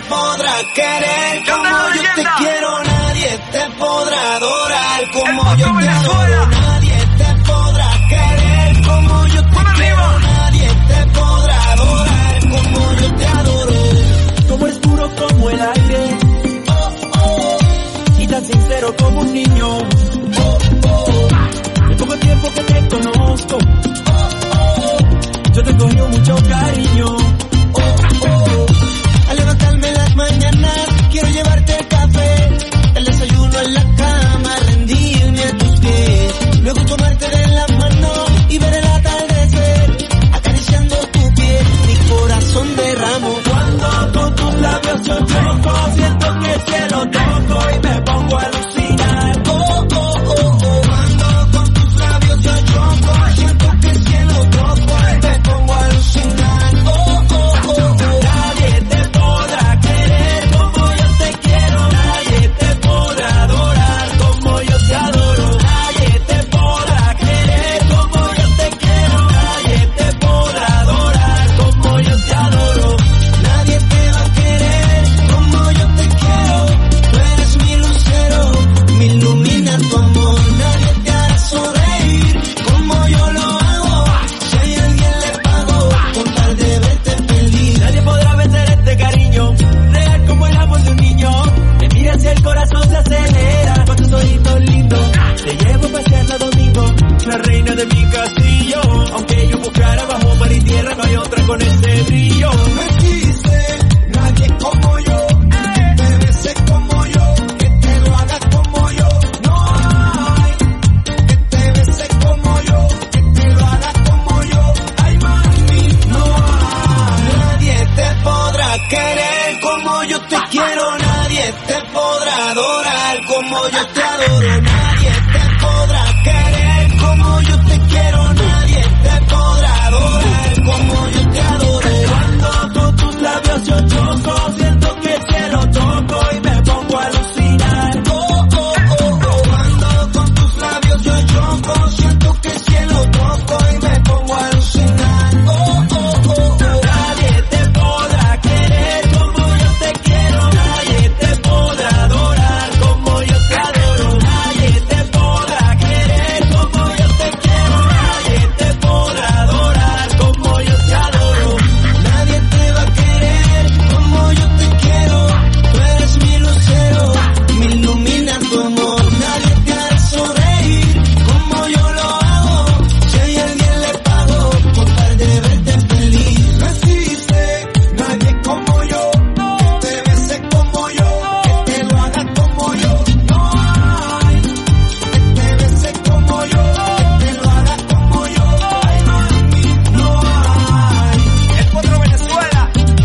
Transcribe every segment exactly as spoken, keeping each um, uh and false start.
podrá querer como yo te quiero, nadie te podrá adorar como yo te adoro, nadie te podrá querer como yo te quiero, nadie te podrá adorar como yo te adoro. Como es puro como el aire, oh, oh, y tan sincero como un niño, oh, oh, el poco tiempo que te conozco, oh, oh, yo te cogió mucho cariño, oh, oh. Al levantarme las mañanas quiero llevarte el café, el desayuno en la cama, rendirme a tus pies, luego tomarte de la mano y ver el atardecer, acariciando tu piel, mi corazón derramo. Cuando con tus labios yo choco, siento que el cielo toco y me pongo a alucinar. Oh, oh, oh, oh. Cuando con tus labios yo choco, siento que el cielo toco y me pongo a alucinar. Oh, oh, oh, oh. Nadie te podrá querer como yo te quiero, nadie te podrá adorar como yo te adoro, nadie te podrá querer como yo te quiero, nadie te podrá adorar como yo te adoro. Nadie te va a querer como yo te quiero, tú eres mi lucero, me ilumina tu amor, nadie te hará sonreír como yo lo hago, si a alguien le pago con tal de verte feliz. Nadie podrá vencer este cariño, real como el amor de un niño, me miras y el corazón se acelera, con tus ojitos lindos, te llevo a pasear la domingo, la reina de mi castillo, aunque yo buscara bajo mar y tierra, no hay otra con ese brillo. No existe nadie como yo, que te bese como yo, que te lo haga como yo, no hay, que te bese como yo, que te lo haga como yo, ay mami, no hay. Nadie te podrá querer como yo te quiero, nadie te podrá adorar como yo te adoro, nadie te podrá querer como yo te quiero, nadie te podrá adorar como yo te adoro. Cuando con tus labios yo choco, siento que el cielo toco y me pongo a alucinar. Oh, oh, oh, oh. Cuando con tus labios yo choco, siento que el cielo toco y me pongo a alucinar. Oh, oh, oh, oh. Nadie te podrá querer como yo te quiero, nadie te podrá adorar como yo te adoro, nadie te podrá querer como yo te quiero, nadie te podrá adorar como yo te adoro. Nadie te va a querer como yo te quiero, tú eres mi lucero, me ilumina tu amor, nadie te hará sonreír como yo lo hago, si a alguien le pago con tal de verte feliz. No existe nadie como yo, que te bese como yo, que te lo haga como yo, no hay, que te bese como yo, que te lo haga como yo, ay mami, no hay. El Potro Venezuela,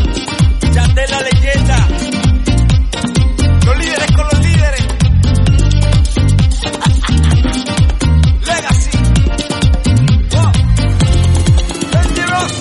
Yandel la leyenda, los líderes con los líderes, Legacy, oh, Dangerous.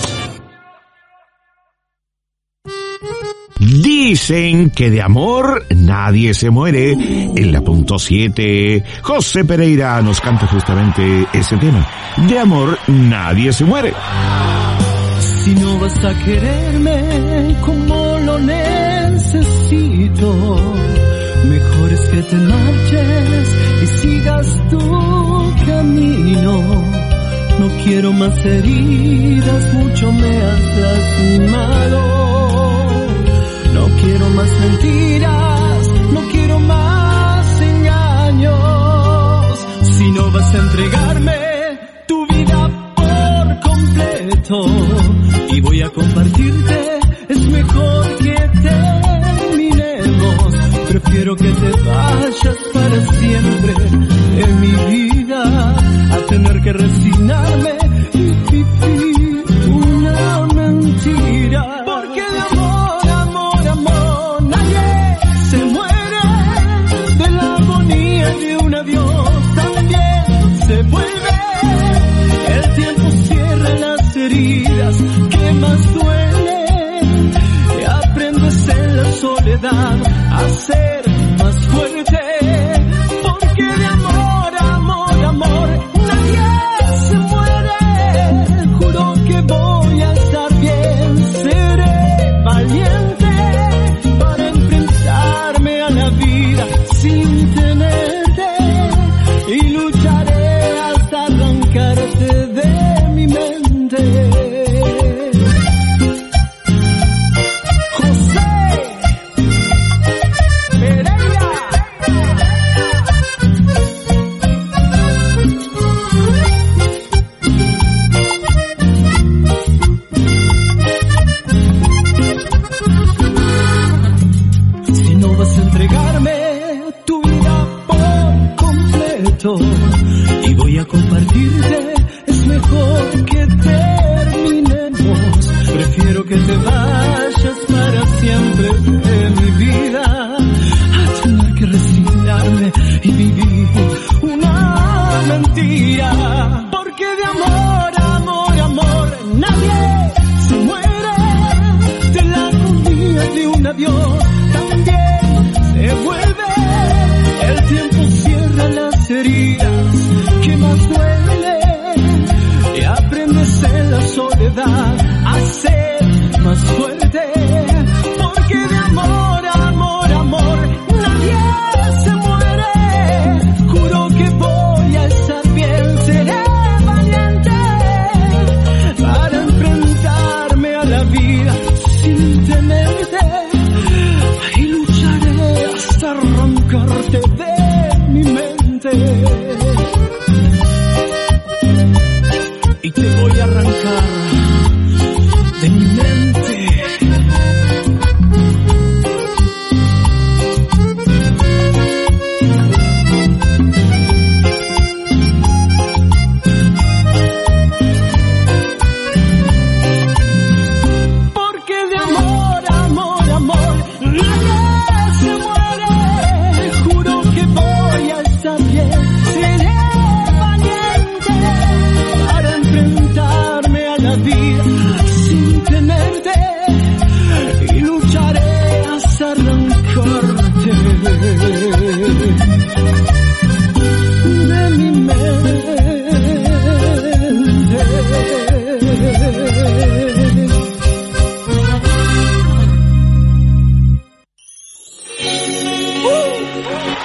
Dicen que de amor nadie se muere. En la punto siete, José Pereira nos canta justamente ese tema. De amor nadie se muere. Si no vas a quererme como lo necesito, mejor es que te marches y sigas tu camino. No quiero más heridas, mucho me has lastimado. No quiero más mentiras, no quiero más engaños. Si no vas a entregarme tu vida por completo y voy a compartirte, es mejor que terminemos. Prefiero que te vayas para siempre en mi vida a tener que resignarme y vivir una mentira. Porque de amor, amor, amor, nadie se muere. De la agonía de un adiós también se vuelve. El tiempo cierra las heridas que más duelen. Y aprendes en la soledad a ser más fuerte. Porque de amor, amor, amor, nadie se muere. Juro que voy a estar bien. Seré valiente para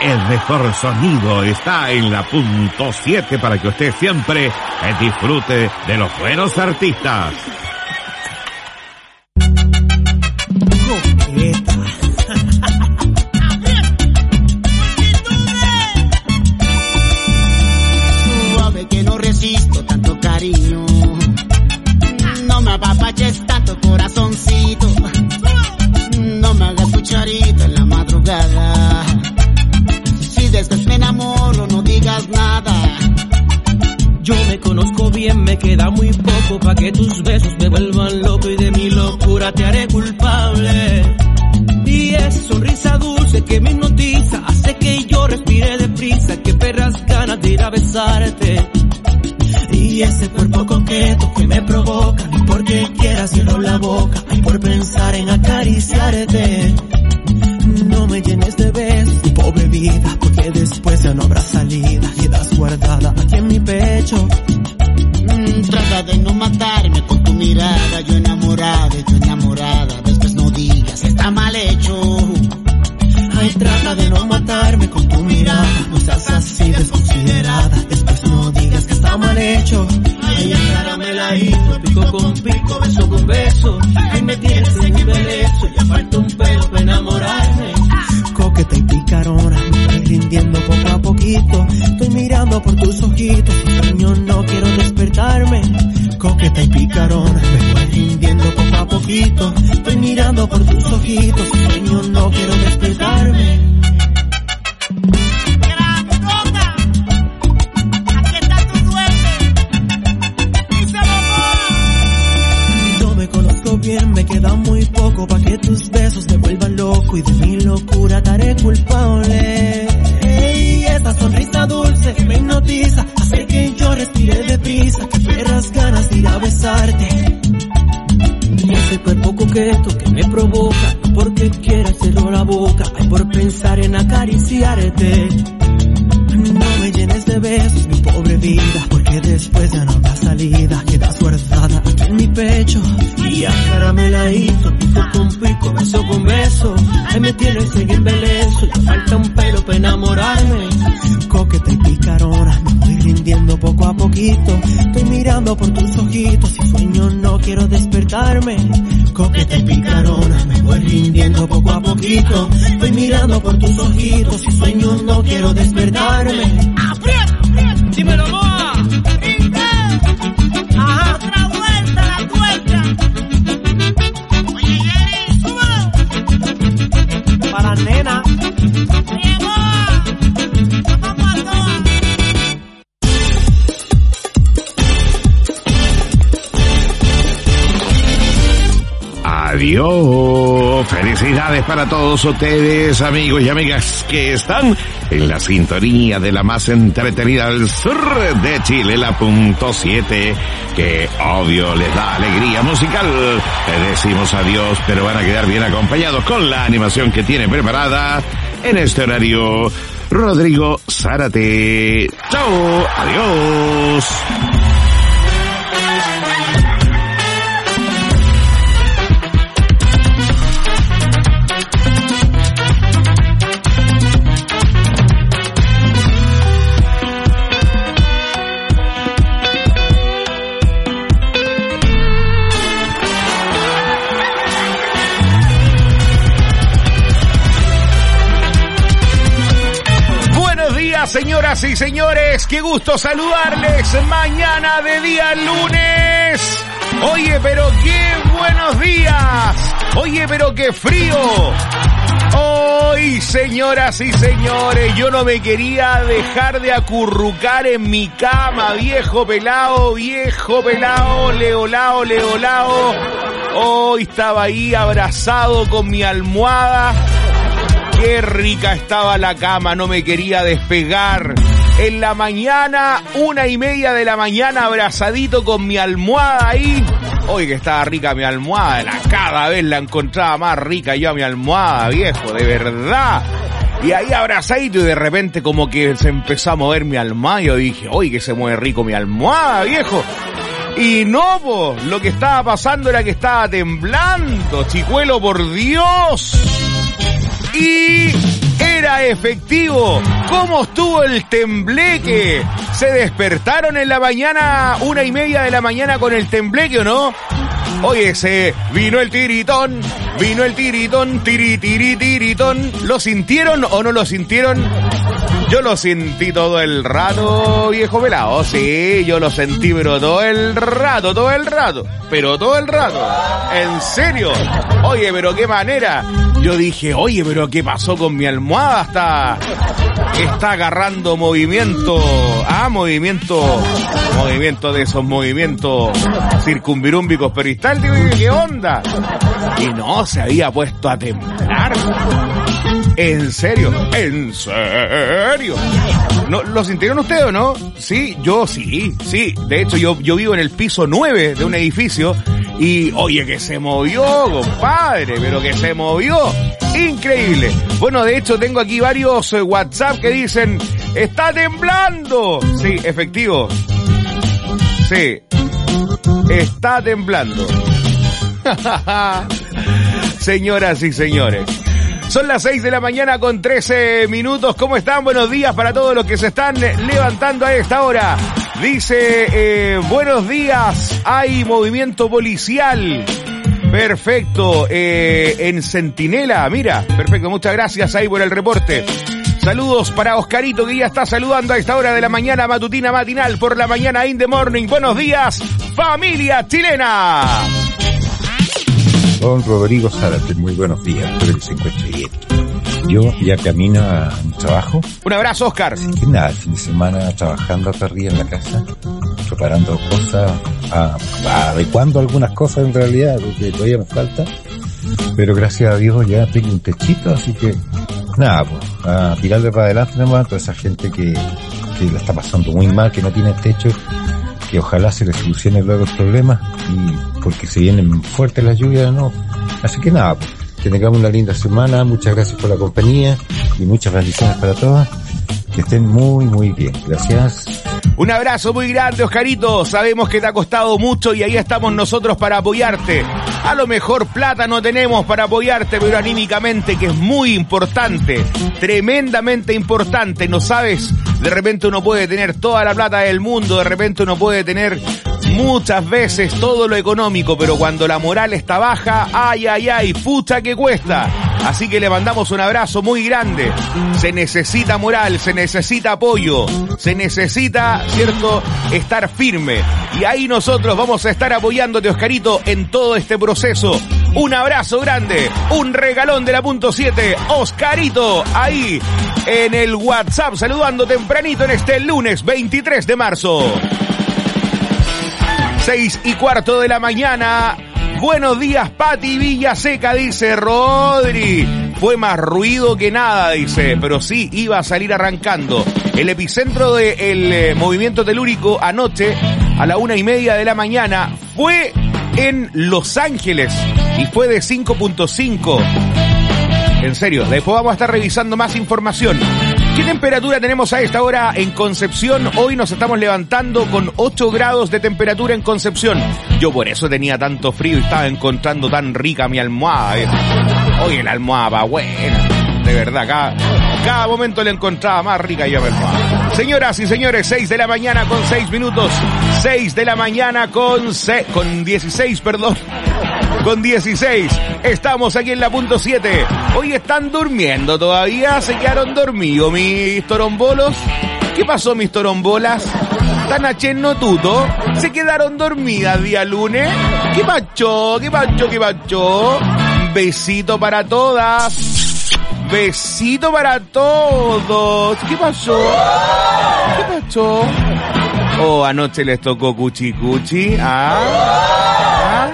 el mejor sonido está en la punto siete para que usted siempre disfrute de los buenos artistas. Suave que no resisto tanto cariño, no me apapaches tanto corazoncito, no me hagas cucharita en la madrugada, si después me enamoro no digas nada. Yo me conozco bien, me queda muy poco pa' que tus besos me vuelvan loco y de mi locura te haré culpable. Y esa sonrisa dulce que me hipnotiza hace que yo respire deprisa, que perras ganas de ir a besarte. Y ese cuerpo coqueto que me provoca, ni porque quiera cierro la boca, ay por pensar en acariciarte. No me llenes de besos, mi pobre vida, porque después ya no habrá salida, quedas guardada aquí en mi pecho. Mm, trata de no matarme con tu mirada, yo enamorada, yo enamorada, después no digas que está mal hecho. Ay, trata de no matarme con tu mirada, no seas así desconsiderada, después no digas que está mal hecho. Ay, carameladito, pico con pico, beso con beso, ay, me tienes en el belezo, ya falta un pelo para enamorarme. Coqueta y picarona, me voy rindiendo poco a poquito, estoy mirando por tus ojitos, si sueño no quiero despertarme. Coqueta y picarona, me voy rindiendo poco a poquito, estoy mirando por tus ojitos, si sueño no quiero despertarme. Bien, me queda muy poco pa' que tus besos me vuelvan loco y de mi locura te haré culpable. Ey, esa sonrisa dulce que me hipnotiza hace que yo respire deprisa, que perras ganas de ir a besarte. Y ese cuerpo coqueto que me provoca, no porque quiera cerrar la boca, ay por pensar en acariciarte. No me llenes de besos, mi pobre vida, porque después ya no habrá salida, quedas guardada aquí en mi pecho. Y acarameladito, pico con pico, beso con beso, ay me tienes en el belezo, ya falta un pelo para enamorarme. Coqueta y picarona, me voy rindiendo poco a poquito, estoy mirando por tus ojitos, si sueño no quiero despertarme. Coqueta y picarona, me voy rindiendo poco a poquito, estoy mirando por tus ojitos, si sueño no quiero despertarme. ¡Aprieta! ¡Dímelo, Moa! ¡Ajá! ¡Otra vuelta, la tuerca! Oye, Jerry, súbelo. Para la nena. Oye, Moa, vamos a todas. Adiós, felicidades para todos ustedes, amigos y amigas que están en la sintonía de la más entretenida del sur de Chile, la punto siete, que obvio les da alegría musical. Les decimos adiós, pero van a quedar bien acompañados con la animación que tiene preparada en este horario Rodrigo Zárate. Chao, adiós. Señoras y señores, qué gusto saludarles mañana de día lunes. Oye, pero qué buenos días. Oye, pero qué frío. Hoy, señoras y señores, yo no me quería dejar de acurrucar en mi cama, viejo pelao, viejo pelao, leolao, leolao. Hoy estaba ahí abrazado con mi almohada. Qué rica estaba la cama, no me quería despegar. En la mañana, una y media de la mañana, abrazadito con mi almohada ahí. Hoy que estaba rica mi almohada, la, cada vez la encontraba más rica yo a mi almohada, viejo, de verdad. Y ahí abrazadito y de repente como que se empezó a mover mi almohada. Yo dije, oye, que se mueve rico mi almohada, viejo. Y no, po, lo que estaba pasando era que estaba temblando, chicuelo, por Dios. Y era manera, efectivo. ¿Cómo estuvo el tembleque? ¿Se despertaron en la mañana, una y media de la mañana con el tembleque o no? Oye, se vino el tiritón, vino el tiritón, tiri, tiri, tiritón. ¿Lo sintieron o no lo sintieron? Yo lo sentí todo el rato, viejo pelado. Sí, yo lo sentí, pero todo el rato, todo el rato. Pero todo el rato. ¿En serio? Oye, pero qué manera. Yo dije, oye, pero ¿qué pasó con mi almohada? Está, está agarrando movimiento. Ah, movimiento. Movimiento de esos movimientos circunvirúmbicos peristálticos. Y ¿qué onda? Y no, se había puesto a temblar. ¿En serio? ¿En serio? ¿No, ¿Lo sintieron ustedes o no? Sí, yo sí, sí. De hecho, yo, yo vivo en el piso nueve de un edificio y, oye, que se movió, compadre, pero que se movió. Increíble. Bueno, de hecho, tengo aquí varios eh, WhatsApp que dicen, ¡está temblando! Sí, efectivo. Sí. Está temblando. Señoras y señores. Son las seis de la mañana con trece minutos. ¿Cómo están? Buenos días para todos los que se están levantando a esta hora. Dice, eh, buenos días, hay movimiento policial. Perfecto, eh, en Centinela, mira, perfecto, muchas gracias ahí por el reporte. Saludos para Oscarito, que ya está saludando a esta hora de la mañana matutina matinal por la mañana in the morning. Buenos días, familia chilena. Don Rodrigo Zárate, muy buenos días, espero que se encuentre bien. Yo ya camino a mi trabajo. Un abrazo, Oscar. Así que nada, fin de semana trabajando hasta arriba en la casa, preparando cosas, a, adecuando algunas cosas en realidad, porque todavía me falta. Pero gracias a Dios ya tengo un techito, así que nada, pues, a tirarle para adelante nomás a toda esa gente que, que la está pasando muy mal, que no tiene techo, que ojalá se le solucione luego el problema, y porque se vienen fuertes las lluvias, ¿no? Así que nada, pues, que tengamos una linda semana, muchas gracias por la compañía y muchas bendiciones para todos, que estén muy muy bien, gracias. Un abrazo muy grande, Oscarito, sabemos que te ha costado mucho y ahí estamos nosotros para apoyarte. A lo mejor plata no tenemos para apoyarte, pero anímicamente, que es muy importante, tremendamente importante, ¿no sabes? De repente uno puede tener toda la plata del mundo, de repente uno puede tener muchas veces todo lo económico, pero cuando la moral está baja, ay, ay, ay, pucha que cuesta. Así que le mandamos un abrazo muy grande. Se necesita moral, se necesita apoyo, se necesita, ¿cierto?, estar firme. Y ahí nosotros vamos a estar apoyándote, Oscarito, en todo este proceso. Un abrazo grande, un regalón de la punto siete, Oscarito, ahí en el WhatsApp, saludando tempranito en este lunes veintitrés de marzo. Seis y cuarto de la mañana. Buenos días, Pati Villaseca, dice Rodri. Fue más ruido que nada, dice, pero sí iba a salir arrancando. El epicentro del eh, movimiento telúrico anoche, a la una y media de la mañana, fue en Los Ángeles y fue de cinco punto cinco. En serio, después vamos a estar revisando más información. ¿Qué temperatura tenemos a esta hora en Concepción? Hoy nos estamos levantando con ocho grados de temperatura en Concepción. Yo por eso tenía tanto frío y estaba encontrando tan rica mi almohada. ¿eh? Oye, la almohada va buena. De verdad, cada, cada momento le encontraba más rica yo mi almohada. Señoras y señores, seis de la mañana con seis minutos. seis de la mañana con, se, con dieciséis, perdón. Con dieciséis, estamos aquí en la punto siete. Hoy están durmiendo todavía, se quedaron dormidos mis torombolos. ¿Qué pasó, mis torombolas? ¿Están a tuto? ¿Se quedaron dormidas día lunes? ¿Qué pacho? ¿Qué pacho? ¿Qué pacho? Besito para todas. Besito para todos. ¿Qué pasó? ¿Qué pasó? Oh, anoche les tocó cuchi cuchi. ¿Ah? ¿Ah?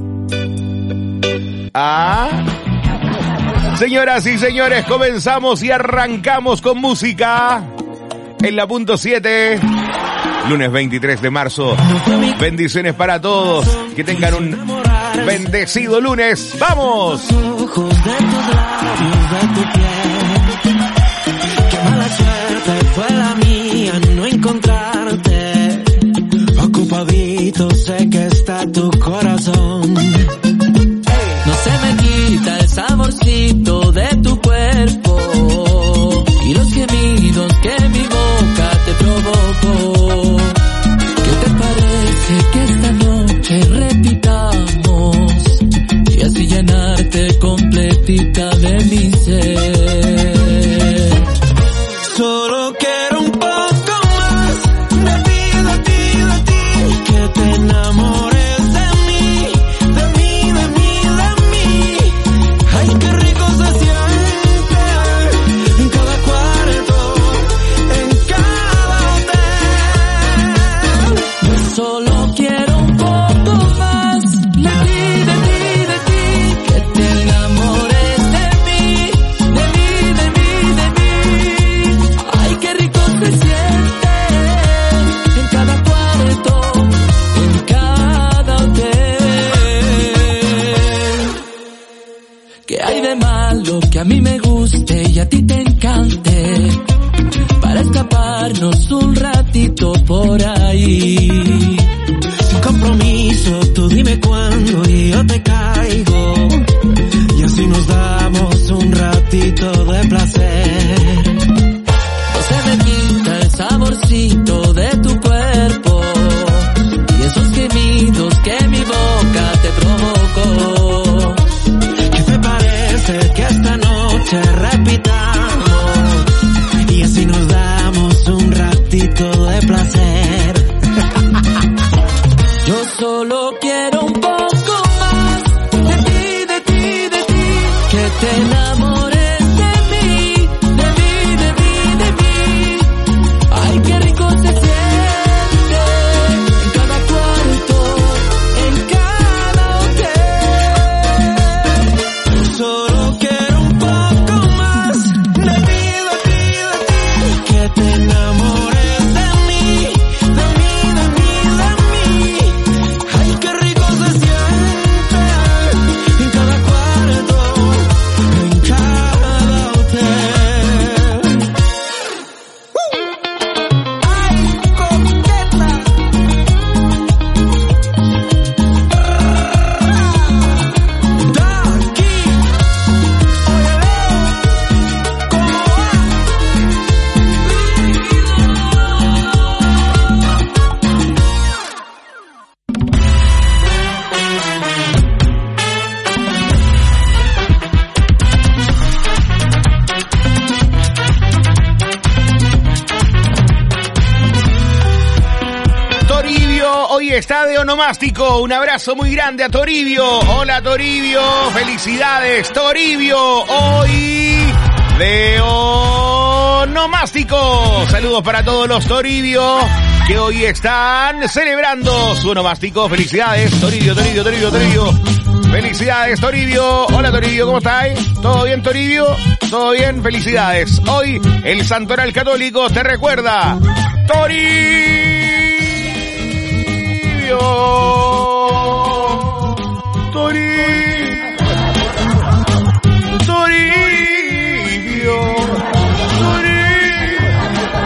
Ah. Señoras y señores, comenzamos y arrancamos con música en la punto siete. Lunes veintitrés de marzo. Bendiciones para todos. Que tengan un bendecido lunes. ¡Vamos! Ojos de tus labios, de tu piel. Qué mala suerte fue la mía no encontrarte. Ocupadito sé que está tu corazón. No se me quita el saborcito de tu cuerpo. ser. Solo quiero un poco más de ti, de ti, de ti, que te enamores de mí, de mí, de mí, de mí. Ay, qué rico se siente en cada cuarto, en cada hotel. Yo solo quiero un poco más de ti, de ti, de ti, que te enamores de mí, de mí, de mí, de mí. Ay, qué rico se siente en cada cuarto, en cada hotel. ¿Qué hay de malo que a mí me guste y a ti te encante? Para escaparnos un ratito por ahí. Sin compromiso, tú dime cuándo y yo te caigo. Y así nos damos un ratito de placer. No se me quita el saborcito de tu cuerpo y esos gemidos que mi boca te provocó. ¿Qué te parece que esta noche repitamos? Y así nos damos un ratito de placer. Yo solo quiero un poco más de ti, de ti, de ti, que te enamores de mí, de mí, de mí, de mí. Ay, qué rico se siente en cada cuarto, en cada hotel. Solo quiero un poco más de ti, de ti, de ti, que te enamores de mí, de mí, de mí, de mí. Ay, qué rico se siente en cada cuarto, en cada hotel. Ay, coqueta. Daqui. Oye, Leo, ¿cómo va? Toribio hoy está de onomástico. Un abrazo muy grande a Toribio. Hola Toribio, felicidades Toribio, hoy de onomástico. Saludos para todos los Toribio que hoy están celebrando su onomástico. Felicidades Toribio, Toribio, Toribio, Toribio. Felicidades Toribio. Hola Toribio, ¿cómo estáis? ¿Todo bien Toribio? ¿Todo bien? Felicidades. Hoy el Santoral Católico te recuerda Toribio. Toribio. Toribio. Toribio.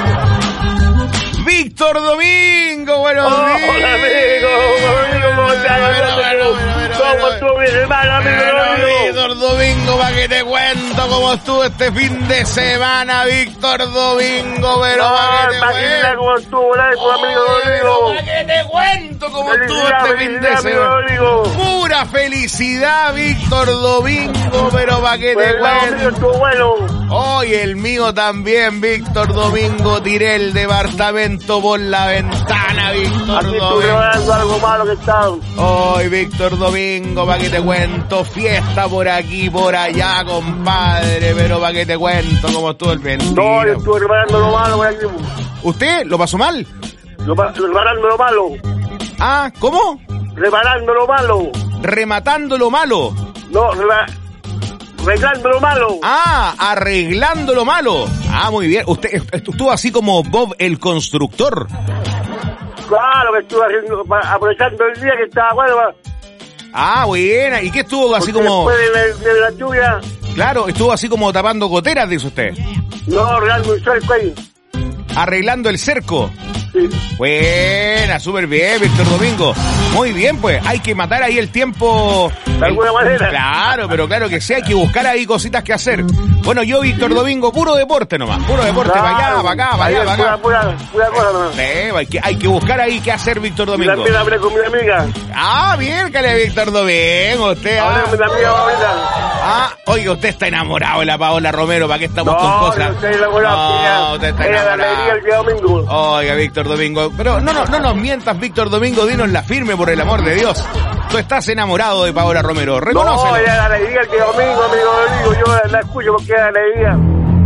Víctor Domingo, buenos Oh, días. hola amigo, amigo, ¿cómo estás? ¿Cómo estuvo mi semana, amigo? Víctor Domingo, para que te cuento cómo estuvo este fin de semana, Víctor Domingo, pero No, para que te imagínate cuento. cómo estuvo la amigo Rodrigo. Para que te cuento cómo estuvo Felicidad, este fin de felicidad, amigo semana. Rodrigo. Pura felicidad, Víctor Domingo, pero para que Pues te el lado mío cuento. estuvo bueno. Hoy el mío también, Víctor Domingo, tiré el departamento por la ventana, Víctor Aquí estuve Domingo. grabando algo malo que estaba. Hoy, Víctor Domingo, pa' que te cuento, fiesta por aquí, por allá, compadre, pero pa' que te cuento cómo estuvo el No, yo mentira. estuve reparando lo malo por aquí. ¿Usted lo pasó mal? Lo pa- Reparando lo malo. Ah, ¿cómo? Reparando lo malo. Rematando lo malo. No, reba- arreglando lo malo. Ah, arreglando lo malo. Ah, muy bien. Usted est- estuvo así como Bob el constructor. Claro que estuve haciendo, pa- aprovechando el día que estaba bueno. pa- Ah, buena. ¿Y qué estuvo así porque como...? Después de la, de la lluvia, Claro, estuvo así como tapando goteras, dice usted. no, regando un cerco ahí. Arreglando el cerco. Sí. Buena, súper bien, Víctor Domingo. Muy bien, pues, hay que matar ahí el tiempo de alguna manera. Claro, pero claro que sí, hay que buscar ahí cositas que hacer. Bueno, yo, Víctor Domingo, puro deporte nomás, puro deporte, Claro, para allá, para acá, para allá, para acá. Pura, pura, pura cosa nomás. Sí, hay que, hay que buscar ahí qué hacer, Víctor Y Domingo. también hablé con mi amiga. Ah, bien, que le Víctor Domingo, usted. Hablé Ah, con mi amiga Paulita. ah, oiga, usted está enamorado de la Paola Romero, ¿para qué estamos No, con yo cosas? estoy enamorado. No, ella- usted está ella da la alegría el enamorado. día domingo. Oiga, Víctor Domingo, pero no, no, no nos mientas, Víctor Domingo, dinos la firme, por el amor de Dios. Tú estás enamorado de Paola Romero, reconócelo. No, ella da la alegría el día domingo, amigo Rodrigo. Yo la escucho porque da la alegría.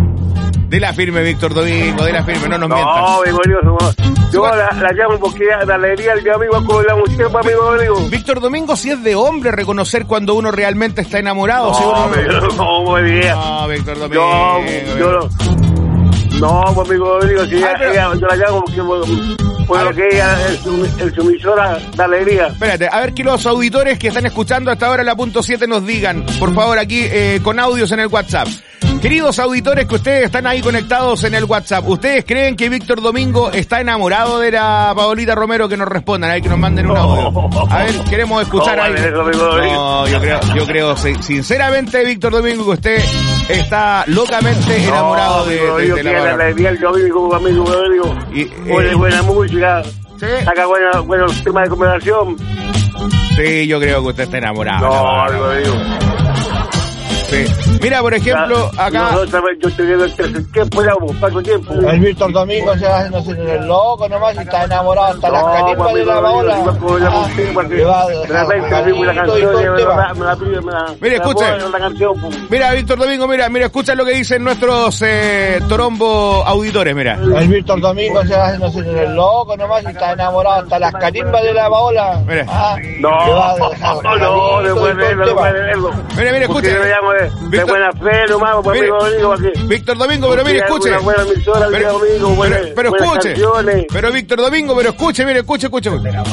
De la firme, Víctor Domingo, de la firme, no nos No, mientas. amigo Rodrigo. Yo la, la llamo porque ella da la alegría el día domingo como la música, amigo Rodrigo. Víctor Domingo, si es de hombre reconocer cuando uno realmente está enamorado. si No, uno... amigo, no, muy bien. No, Víctor Domingo. Yo, yo no. No, pues, amigo Rodrigo, si ella, Ay, pero- ella- yo la llamo porque por, por A lo ver. que ella es su, es su emisora da alegría. Espérate, a ver que los auditores que están escuchando hasta ahora la punto siete nos digan, por favor, aquí eh, con audios en el WhatsApp. Queridos auditores que ustedes están ahí conectados en el WhatsApp, ¿ustedes creen que Víctor Domingo está enamorado de la Paolita Romero? Que nos respondan, a ver que nos manden un audio. A ver, queremos escuchar No, ahí. vale, eso, amigo Domingo. No, yo creo, yo creo sí, sinceramente, Víctor Domingo, que usted está locamente enamorado de, amigo de- Rodrigo, de que la ella da la Paola. alegría el día domingo, amigo Rodrigo. Y, eh, Buena, buena música. Sí. Saca buena, buenos temas de conversación. Sí, yo creo que usted está enamorado. No, la amigo verdad. Rodrigo. Sí. Mira, por ejemplo, acá... Nosotros, yo estoy viendo el tercer tiempo, ya, pues, paso tiempo. El Víctor Domingo se va haciendo el loco nomás y está enamorado hasta las catimbas de la Paola. No, amigo Rodrigo, Ah, sí, porque que va a de dejar repente abrimos la regalito y canción todo y el me tema. la- me la pide, me la... Mire, me la escuche. pongo en la canción, pues. Mira, Víctor Domingo, mira, mira, escucha lo que dicen nuestros eh, Torombo auditores, mira. El Víctor Domingo se va haciendo el loco nomás y está enamorado hasta las catimbas de la Paola. Mira. Ah, No, que va a dejar no, no, regalito de y todo buen el verlo, de tema. buen verlo. Mira, mira, Porque escuche. yo le llamo de, de Víctor- buena fe nomás, pues, Mire, amigo Rodrigo, aquí. Víctor Domingo, pero mire, escuche. Una buena emisora el día Pero, domingo, buena- pero, pero buenas escuche. canciones. Pero Víctor Domingo, pero escuche, mire, escuche, escuche. Mire,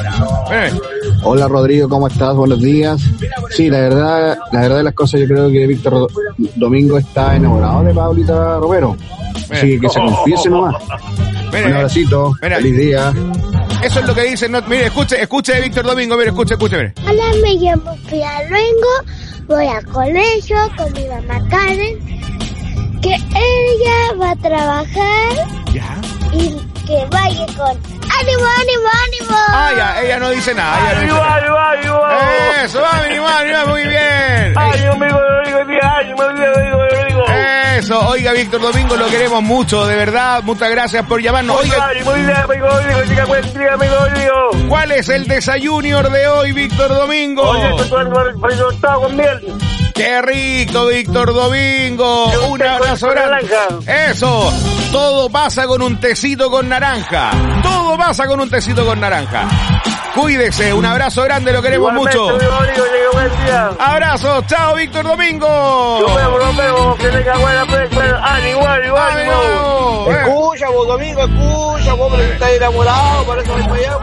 Hola Rodrigo, ¿cómo estás? Buenos días. Sí, la verdad, la verdad de las cosas, yo creo que Víctor Domingo está enamorado de Paulita Romero. Así que se confiese nomás. mire, Un abracito, mira. feliz día. Eso es lo que dicen. No, mire, escuche, escuche de Víctor Domingo, mire, escuche, escuche, mire. Hola, me llamo Pia Luengo, voy al colegio con mi mamá Karen, que ella va a trabajar Ya. y que vaya con ánimo, ánimo, ánimo. Ah, ya, ella no dice nada. Ella no Ay, dice nada. ay, ay, ay. Eso, va, mi ánimo, muy bien. Ay, amigo Rodrigo, día, ay, me olvidé, amigo Rodrigo. Eso, oiga, Víctor Domingo, lo queremos mucho, de verdad. Muchas gracias por llamarnos. Oiga, Ay, muy bien, amigo Rodrigo, diga buen día, amigo Rodrigo. ¿cuál es el desayuno de hoy, Víctor Domingo? Oye, esto es para estado con miel. ¡Qué rico, Víctor Domingo! Un Un té con- abrazo con grande. naranja. Eso, todo pasa con un tecito con naranja. Todo pasa con un tecito con naranja. Cuídese, un abrazo grande, lo queremos Igualmente, mucho. amigo Rodrigo, diga buen día. Abrazo, chao, Víctor Domingo. Nos vemos, nos vemos, que tenga buena fe, ánimo, ánimo, ánimo. Ánimo. Eh. Escucha vos, Domingo, escucha vos, pero estás enamorado, por eso voy para allá.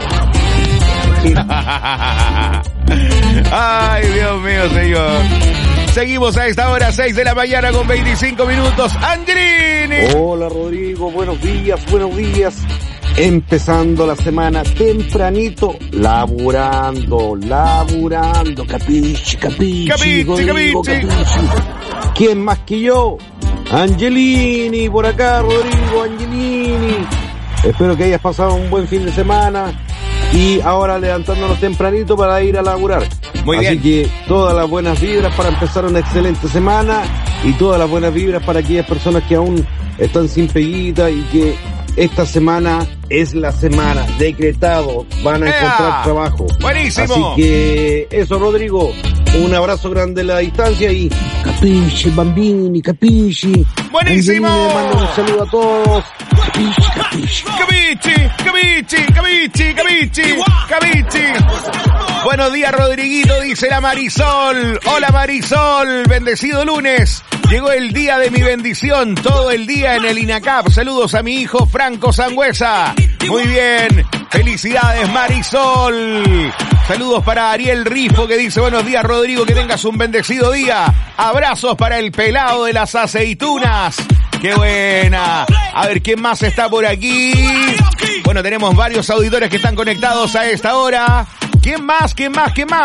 Ay, Dios mío, señor. Seguimos a esta hora, seis de la mañana con veinticinco minutos. Angelini. Hola Rodrigo, buenos días, buenos días. Empezando la semana tempranito, laburando, laburando, capichi, capichi, Capichi, Rodrigo, capichi. ¿Quién más que yo? Angelini, por acá, Rodrigo, Angelini. Espero que hayas pasado un buen fin de semana y ahora levantándonos tempranito para ir a laburar. Muy Así bien. que todas las buenas vibras para empezar una excelente semana y todas las buenas vibras para aquellas personas que aún están sin peguita y que esta semana es la semana, decretado, van a ¡Ea! encontrar trabajo. Buenísimo. Así que eso, Rodrigo, un abrazo grande a la distancia y capisci, bambini, capisci. Buenísimo. Angelini, le mando un saludo a todos. Capisci, capisci. Capichi, capichi, capichi, capichi, capichi. Buenos días, Rodriguito, dice la Marisol. Hola, Marisol, bendecido lunes. Llegó el día de mi bendición, todo el día en el INACAP. Saludos a mi hijo Franco Sangüesa. Muy bien, felicidades, Marisol. Saludos para Ariel Rifo, que dice, buenos días, Rodrigo, que tengas un bendecido día. Abrazos para el pelado de las aceitunas. ¡Qué buena! A ver, ¿quién más está por aquí? Bueno, tenemos varios auditores que están conectados a esta hora. ¿Quién más? ¿Quién más? ¿Quién más?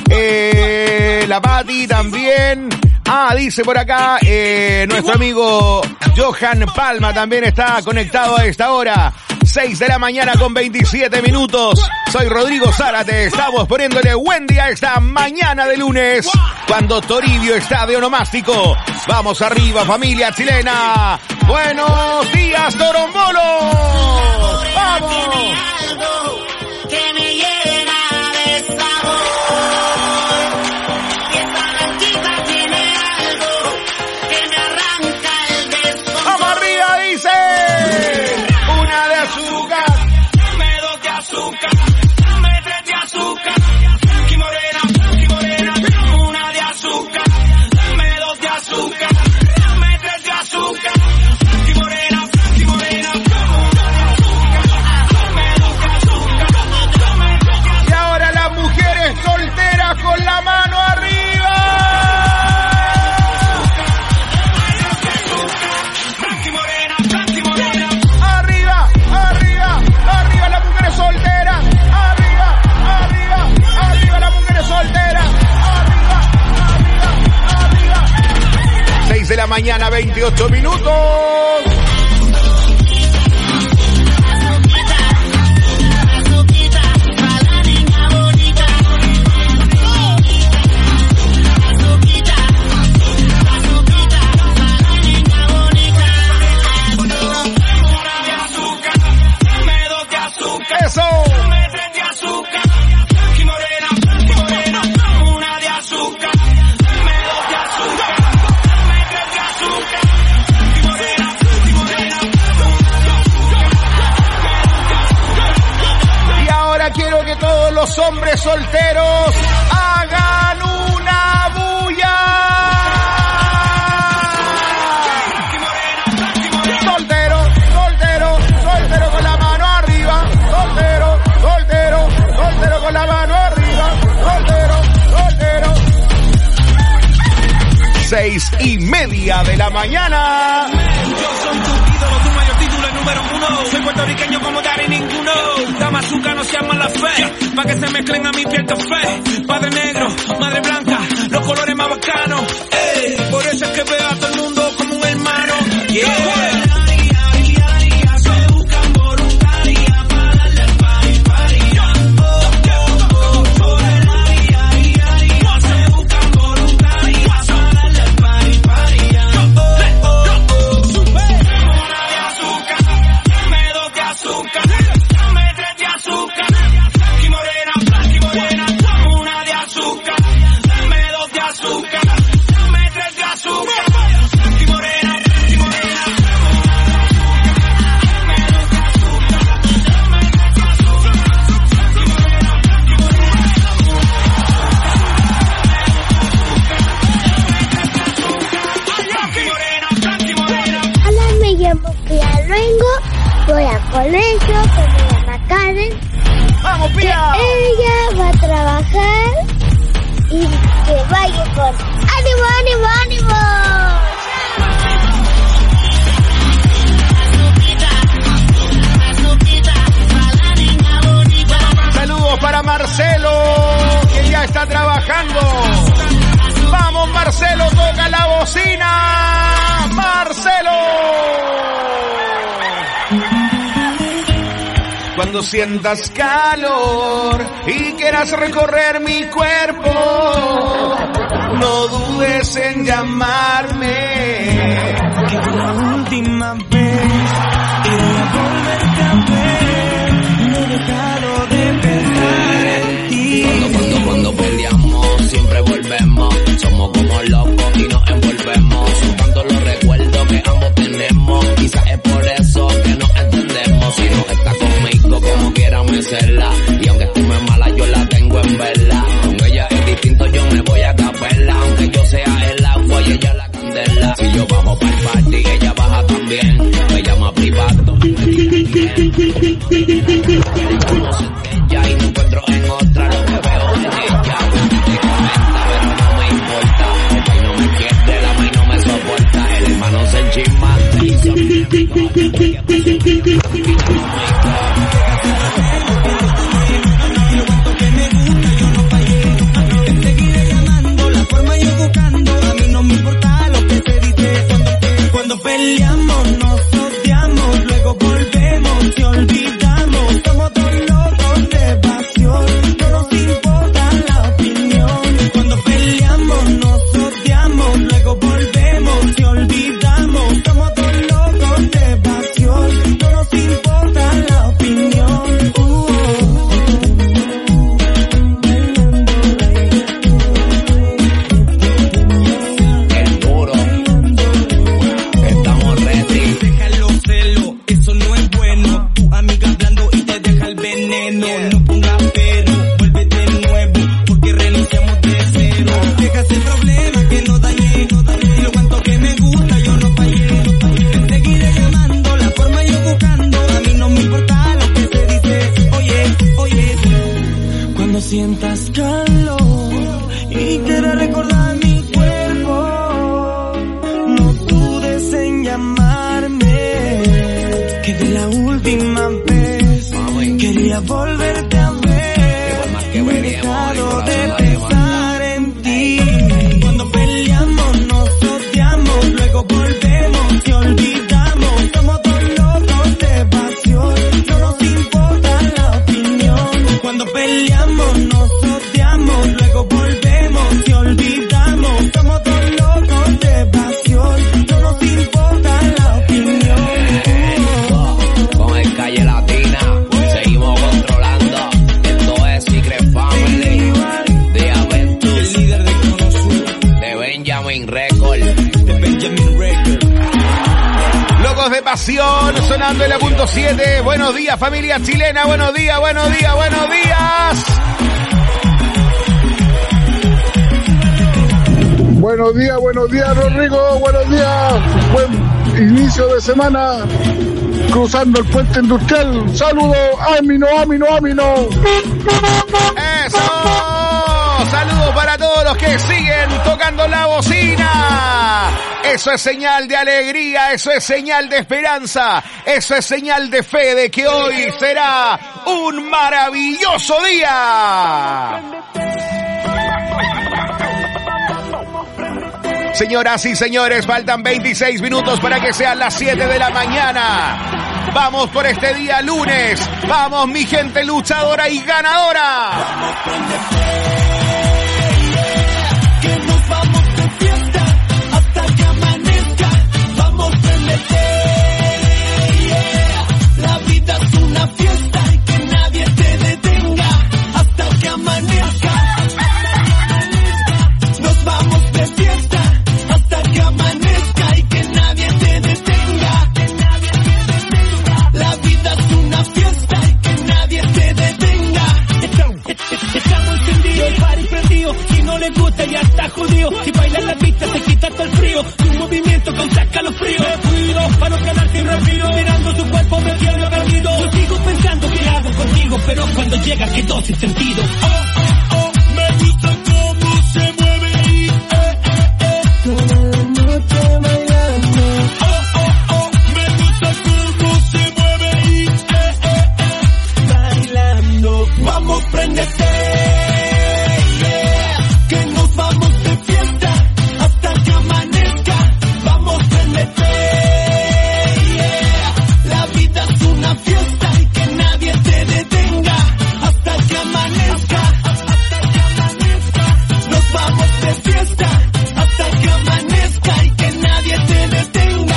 Eh, la Pati también. Ah, dice por acá, eh, nuestro amigo Johan Palma también está conectado a esta hora. seis de la mañana con veintisiete minutos. Soy Rodrigo Zárate. Estamos poniéndole buen día esta mañana de lunes. Cuando Toribio está de onomástico. Vamos arriba, familia chilena. Buenos días, Torombolo. ¡Vamos! Que me llena de sabor. Y esa blanquita tiene algo que me arranca el descontrol. ¡Vamos arriba, dice! Una de azúcar. Dame dos de azúcar. Dame tres de azúcar. Blanqui morena, blanqui morena. Una de azúcar. Dame dos de azúcar. Dame tres de azúcar. Blanqui morena, blanqui morena. Y ahora las mujeres solteras con la mano arriba. Arriba, arriba, arriba las mujeres solteras. Arriba, arriba, arriba las mujeres solteras. Arriba, arriba, arriba. seis de la mañana, veintiocho minutos. Eso. Dame tres de azúcar. Blanqui morena, blanqui morena. Una de azúcar. Dame dos de azúcar. Dame tres de azúcar. Blanqui morena, blanqui morena. Y ahora quiero que todos los hombres solteros hagan una bulla. Soltero, soltero, soltero con la mano arriba. Soltero, soltero, soltero con la mano arriba. Soltero, soltero. Seis y media de la mañana. Yo soy tu ídolo, tu mayor título, el número uno. Soy puertorriqueño como Dari ninguno. Dame azúcar, no seas mala fe. Pa' que se mezclen a mi piel café. Padre negro, madre blanca, los colores más bacanos. Ey, por eso es que veo a todo el mundo como un hermano. Yeah. Voy a colegio con mi mamá Karen. ¡Vamos, que Pía! ella va a trabajar y que vaya con ánimo, ánimo, ánimo. Saludos para Marcelo, que ya está trabajando. Vamos, Marcelo, toca la bocina. Marcelo. Cuando sientas calor y quieras recorrer mi cuerpo, no dudes en llamarme. Que la última vez iré a volverte a ver. No he dejado de pensar en ti. Cuando, cuando, cuando peleamos, siempre volvemos. Somos como locos y nos envolvemos. Son tantos los recuerdos que ambos tenemos. Quizás es por eso que nos entendemos. Si no está conmigo, como quiera me serla. Y aunque esté mala, yo la tengo en verla. Con ella es distinto, yo me voy a capela. Aunque yo sea el agua y ella la candela. Si yo bajo para el party, ella baja también. Me llama privado, me tira bien. Ella y no encuentro en otra lo que veo en ella. Me comenta, pero no me importa. El país no me quiere, la maíz no me soporta. El hermano se enchisma, se hizo mi amigo. peleamos, nos odiamos, luego volvemos y olvidamos. Somos dos locos de pasión, no nos importa la opinión. Cuando peleamos, nos odiamos, luego volvemos y olvidamos. Somos dos locos de pasión, no nos importa la opinión. Uh. Sientas calor y quieres recordar mi cuerpo, no dudes en llamarme, que de la última vez quería volverte a ver, no he dejado de pensar en ti. Cuando peleamos nos odiamos, luego volvemos y olvidamos. Somos dos locos de pasión, no nos importa la opinión. Cuando peleamos nos odiamos, luego volvemos y olvidamos. Somos dos locos de pasión, no nos importa la opinión. Con el Calle Latina seguimos controlando. Esto es Secret Family de Aventus, el líder de Cono Sur, de Benjamin Record, de Benjamin Record. Locos de pasión, sonando en la punto siete. Buenos días, familia chilena. Buenos días, buenos días, buenos días. Buenos días, buenos días, Rodrigo. Buenos días. Buen inicio de semana. Cruzando el puente industrial. Saludos. Amino, amino, amino. ¡Eso! Saludos para todos los que siguen tocando la bocina. Eso es señal de alegría, eso es señal de esperanza, eso es señal de fe de que hoy será un maravilloso día. Señoras y señores, faltan veintiséis minutos para que sean las siete de la mañana. Vamos por este día lunes. Vamos, mi gente luchadora y ganadora. Que nos vamos de fiesta hasta que amanezca. Vamos, prendete. La vida es una fiesta y que nadie te detenga hasta que amanezca. Nos vamos de fiesta hasta que amanezca y que nadie te detenga. La vida es una fiesta y que nadie te detenga. Estamos encendidos, el party prendido. Si no le gusta ya está jodido. Si baila en la pista se quita todo el frío. Su movimiento con escalofrío. Me cuido para no quedar sin respiro. Mirando su cuerpo me pierdo perdido. Yo sigo pensando que hago contigo, pero cuando llega quedó sin sentido. Oh, oh, oh, me gusta cómo se mueve ahí. Eh, eh, eh. Toda la noche bailando. Oh, oh, oh, me gusta cómo se mueve ahí. Eh, eh, eh. Bailando. Vamos, préndete. Que nos vamos de fiesta hasta que amanezca. Vamos, préndete. La vida es una fiesta y que nadie te detenga hasta que amanezca. Nos vamos de fiesta hasta que amanezca y que nadie te detenga.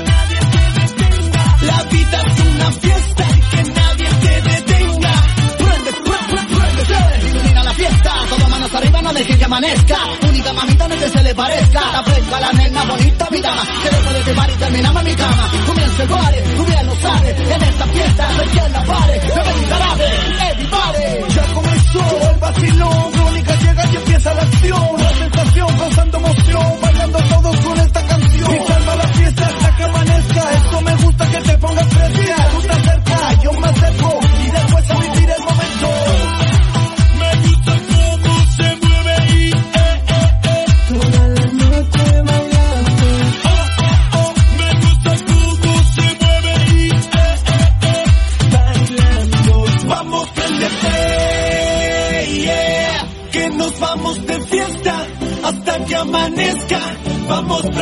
La vida es una fiesta y que nadie te detenga. Prende, prende, prende. Ilumina la fiesta, todo manos arriba, no dejes que amanezca. Única mamita, no te se le parezca. La fresca, la nena bonita, mi dama. Se deja de quemar y terminamos en mi cama. Comienza el baile, tú bien lo sabes. En esta fiesta, no hay quien la pare. No me jarabe, everybody. Ya comenzó el vacilón. Crónica llega y empieza la acción. La sensación causando emoción. Bailando todos con esta canción. Y salva la fiesta hasta que amanezca. Esto me gusta que te pongas fresca. Tú te acercas, yo me acerco. Y después a vivir el momento. Me gusta cómo se mueve ahí. Eh, eh, eh. Toda la noche bailando. Oh, oh, oh. Me gusta cómo se mueve ahí. Eh, eh, eh. Bailando. Vamos, prendete. Yeah. Que nos vamos de fiesta hasta que amanezca. Vamos,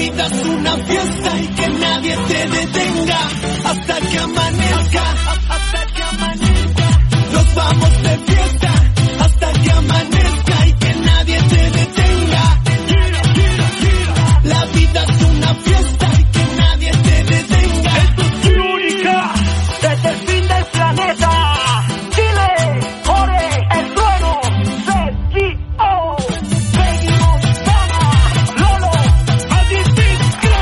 vida es una fiesta y que nadie te detenga hasta que amanezca, hasta que amanezca. Nos vamos de fiesta hasta que amanezca y que nadie te detenga. La vida es una fiesta y que nadie te detenga. Esto es única desde el fin del planeta. Chile, Ore, el trueno, Sergio, Peggy Montana, Lolo, Adictic.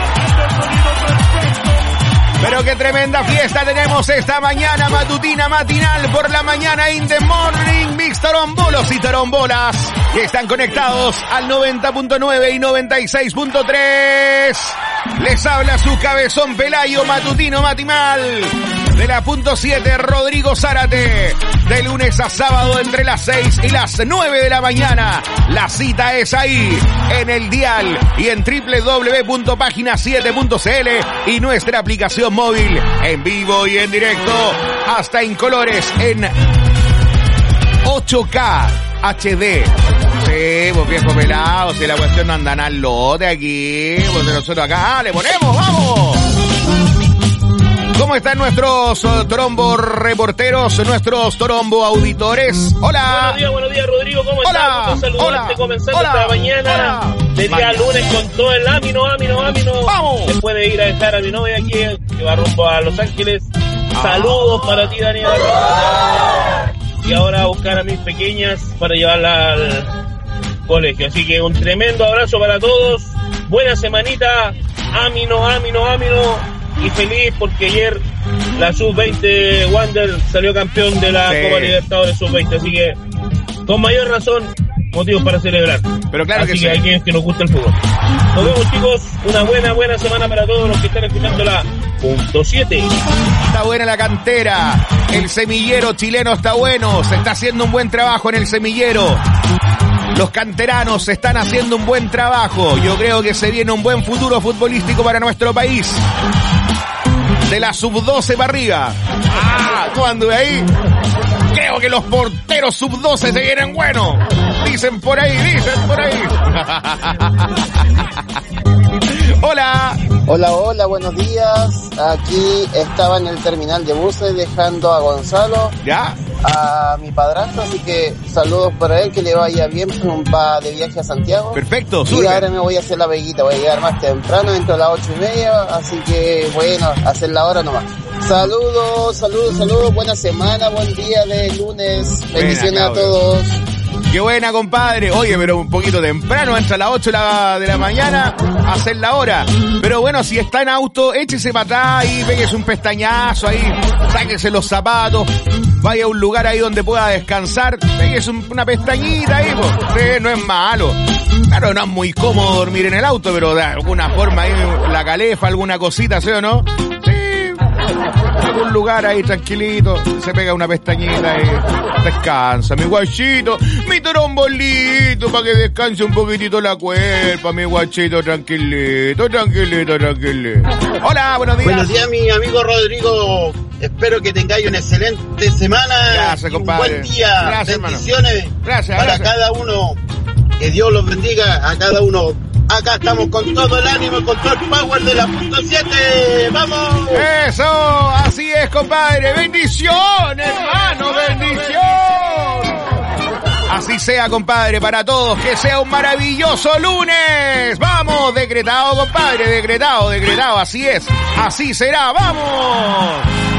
Pero qué tremenda fiesta tenemos esta mañana matutina matinal por la mañana in the morning. Mix Torombolos y Torombolas que están conectados al noventa punto nueve y noventa y seis punto tres. Les habla su cabezón Pelayo matutino matinal de la punto siete Rodrigo Zárate. De lunes a sábado entre las seis y las nueve de la mañana. La cita es ahí, en el dial y en doble u doble u doble u punto página siete punto c l y nuestra aplicación móvil en vivo y en directo hasta en colores en ocho K H D. Sí, pues viejo pelado, si la cuestión no andan al lote aquí, pues nosotros acá ah, le ponemos, ¡vamos! ¿Cómo están nuestros uh, trombo reporteros, nuestros trombo auditores? Hola. Buenos días, buenos días, Rodrigo. ¿Cómo hola, estás? Gusto saludarte, comenzando hola, esta mañana hola. de día Mañana. lunes con todo el ámino, ámino, ámino. ¡Vamos! Después de ir a dejar a mi novia aquí, que va rumbo a Los Ángeles. Ah. Saludos para ti, Daniel. Ah. Y ahora a buscar a mis pequeñas para llevarla al colegio. Así que un tremendo abrazo para todos. Buena semanita. Ámino, ámino, ámino. Y feliz porque ayer la sub veinte Wander salió campeón de la sí. Copa Libertadores sub veinte, así que con mayor razón, motivos para celebrar. Pero claro así que, que sí. hay quienes que nos gusta el fútbol. Nos vemos, chicos, una buena, buena semana para todos los que están escuchando la punto siete. Está buena la cantera, el semillero chileno está bueno, se está haciendo un buen trabajo en el semillero. Los canteranos están haciendo un buen trabajo. Yo creo que se viene un buen futuro futbolístico para nuestro país. De la sub doce para arriba. Ah, ¿tú anduve ahí? Creo que los porteros sub doce se vienen buenos. Dicen por ahí, dicen por ahí. Hola. Hola, hola, buenos días. Aquí estaba en el terminal de buses dejando a Gonzalo. ¿Ya? A mi padrastro, así que saludos para él, que le vaya bien, va de viaje a Santiago. Perfecto, sube. Y ahora me voy a hacer la veguita, voy a llegar más temprano, dentro de las ocho y media, así que bueno, hacer la hora nomás. Saludos, saludos, saludos, buena semana, buen día de lunes, bendiciones a todos. Qué buena, compadre. Oye, pero un poquito temprano, entra a las ocho de la, de la mañana, a hacer la hora. Pero bueno, si está en auto, échese para atrás y péguese un pestañazo ahí, sáquese los zapatos, vaya a un lugar ahí donde pueda descansar, péguese un, una pestañita ahí, pues. Sí, no es malo. Claro, no es muy cómodo dormir en el auto, pero de alguna forma ahí, la calefa, alguna cosita, ¿sí o no? Sí. Algún lugar ahí tranquilito, se pega una pestañita y descansa, mi guachito, mi trombolito, para que descanse un poquitito la cuerpa, mi guachito, tranquilito, tranquilito, tranquilito. Hola, buenos días. Buenos días, mi amigo Rodrigo. Espero que tengáis una excelente semana. Gracias, compadre. Un buen día. Gracias, bendiciones hermano. Gracias, para gracias. cada uno. Que Dios los bendiga a cada uno. Acá estamos con todo el ánimo, con todo el power de la punto siete. ¡Vamos! Eso, así es, compadre. Bendición, hermano, bendición. Así sea, compadre, para todos. Que sea un maravilloso lunes. Vamos, decretado, compadre, decretado, decretado. Así es, así será. Vamos.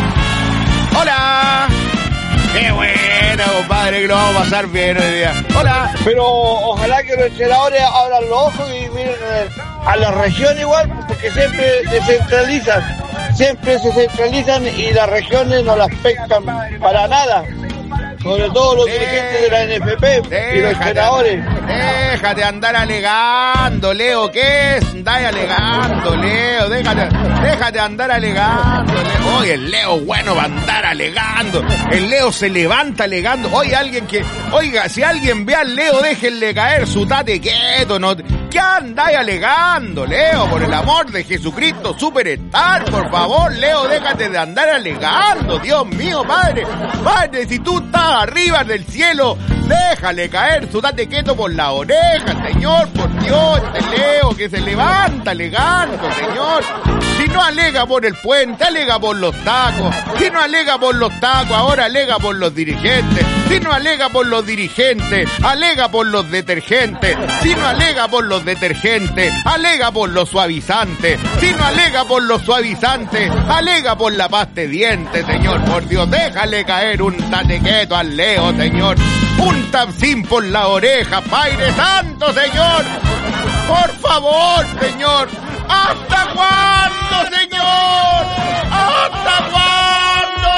Hola. Qué bueno, compadre, que lo vamos a pasar bien hoy día. Hola. Pero ojalá que los entrenadores abran los ojos y miren a la región igual, porque siempre descentralizan. Siempre se centralizan y las regiones no las pescan para nada. Sobre todo los dirigentes de la N F P y los entrenadores. Déjate andar alegando, Leo. ¿Qué es? Andar alegando, Leo. Déjate, déjate andar alegando, Leo. Oye, el Leo bueno va a andar alegando. El Leo se levanta alegando. Oye, alguien que... Oiga, si alguien ve al Leo, déjenle caer su tate quieto. No, ¿qué andáis alegando, Leo? Por el amor de Jesucristo Superstar, por favor, Leo, déjate de andar alegando. Dios mío, padre. Padre, si tú estás arriba del cielo, déjale caer su date quieto por la oreja, Señor, por Dios, este Leo, que se levanta alegando, señor. Si no alega por el puente, alega por los tacos. Si no alega por los tacos, ahora alega por los dirigentes. Si no alega por los dirigentes, alega por los detergentes. Si no alega por los detergentes, alega por los suavizantes. Si no alega por los suavizantes, alega por la pasta de dientes, señor. Por Dios, déjale caer un tatequeto al Leo, señor. Un tapsín por la oreja, Padre Santo, señor. Por favor, señor. ¿Hasta cuándo, señor? ¿Hasta cuándo?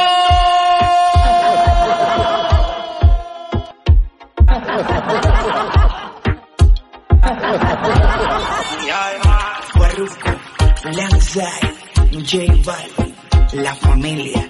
Farruko, Lanzai, J Balvin, La Familia,